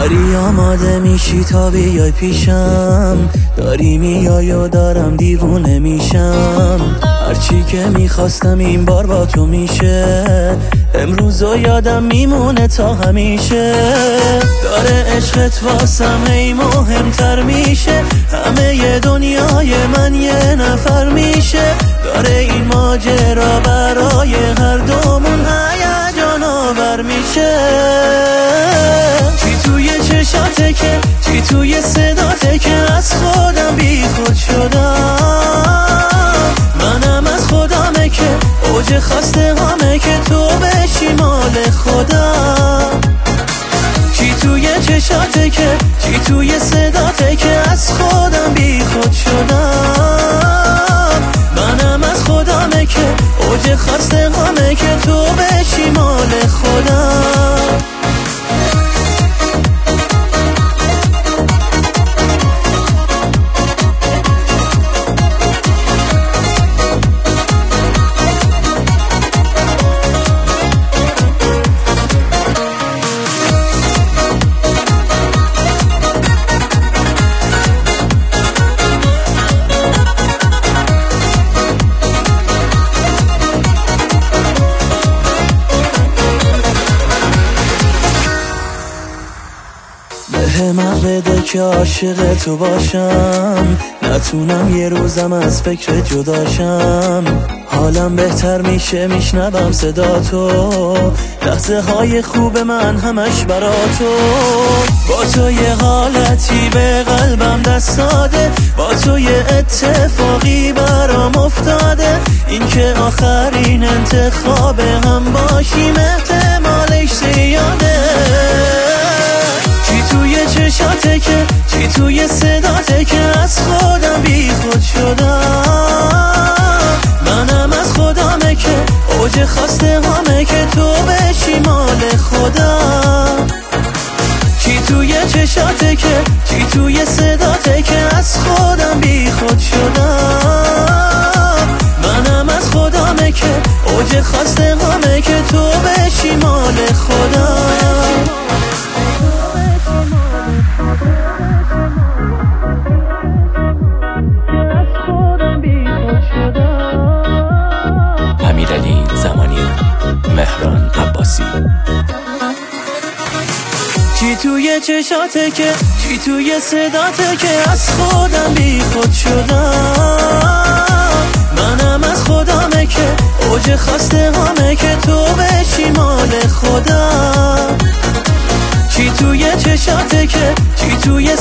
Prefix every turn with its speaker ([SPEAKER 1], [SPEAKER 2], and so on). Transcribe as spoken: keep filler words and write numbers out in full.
[SPEAKER 1] داری آماده میشی تا بیای پیشم، داری میای و دارم دیوونه میشم. هرچی که میخواستم این بار با تو میشه، امروز و یادم میمونه تا همیشه. داره عشقت واسم هی مهمتر میشه، همه ی دنیای من یه نفر میشه. داره این ماجرا برای هر دومون هیجان آور میشه. چی توی چشاته که، چی توی صداته که از خودم بی خود شدم. منم از خودمه که اوج خواسته همه که تو بشی مال خودم. چی توی چشاته که، چی توی صداته که از خودم بی خود شدم. منم از خودمه که اوج خواسته همه که تو بشی مال خودم. همت بده که عاشق تو باشم، نتونم یه روزم از فکر جداشم. حالم بهتر میشه میشنوم صدا تو، لحظه های خوب من همش برا تو. با تو یه حالتی به قلبم دست داده، با تو یه اتفاقی برام افتاده. این که آخرین انتخاب هم باشیم احتمالش زیاده. چی توی چشاته که، چی توی صداته که از خودم بی خود شدم. منم از خودمه که اوج خواسته همه که تو بشی مال خودم. چی توی چشاته که، چی توی صداته که از خودم بی خود شدم. منم از خودمه که اوج خواسته همه که تو بشی مال خودم.
[SPEAKER 2] امیرعلی زمانیان، مهران عباسی.
[SPEAKER 1] چی توی چشاته که، چی توی صداته که از خودم بی خود شدم. منم از خودمه که اوج خواسته همه که تو بشی مال خودم. چی توی چشاته که، چی توی